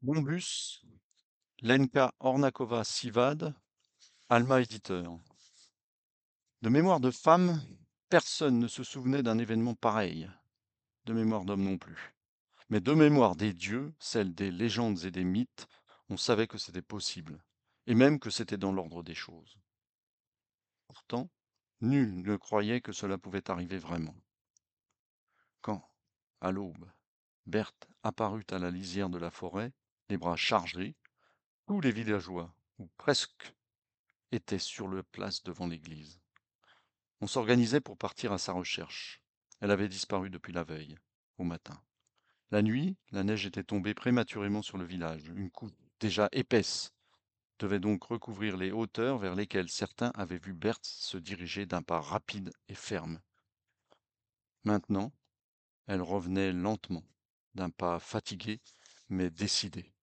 Bombus, Lenka Ornakova-Sivad, Alma éditeur. De mémoire de femme, personne ne se souvenait d'un événement pareil. De mémoire d'homme non plus. Mais de mémoire des dieux, celle des légendes et des mythes, on savait que c'était possible, et même que c'était dans l'ordre des choses. Pourtant, nul ne croyait que cela pouvait arriver vraiment. Quand, à l'aube, Berthe apparut à la lisière de la forêt, les bras chargés, tous les villageois, ou presque, étaient sur le place devant l'église. On s'organisait pour partir à sa recherche. Elle avait disparu depuis la veille, au matin. La nuit, la neige était tombée prématurément sur le village. Une couche déjà épaisse devait donc recouvrir les hauteurs vers lesquelles certains avaient vu Berthe se diriger d'un pas rapide et ferme. Maintenant, elle revenait lentement, d'un pas fatigué mais décidé.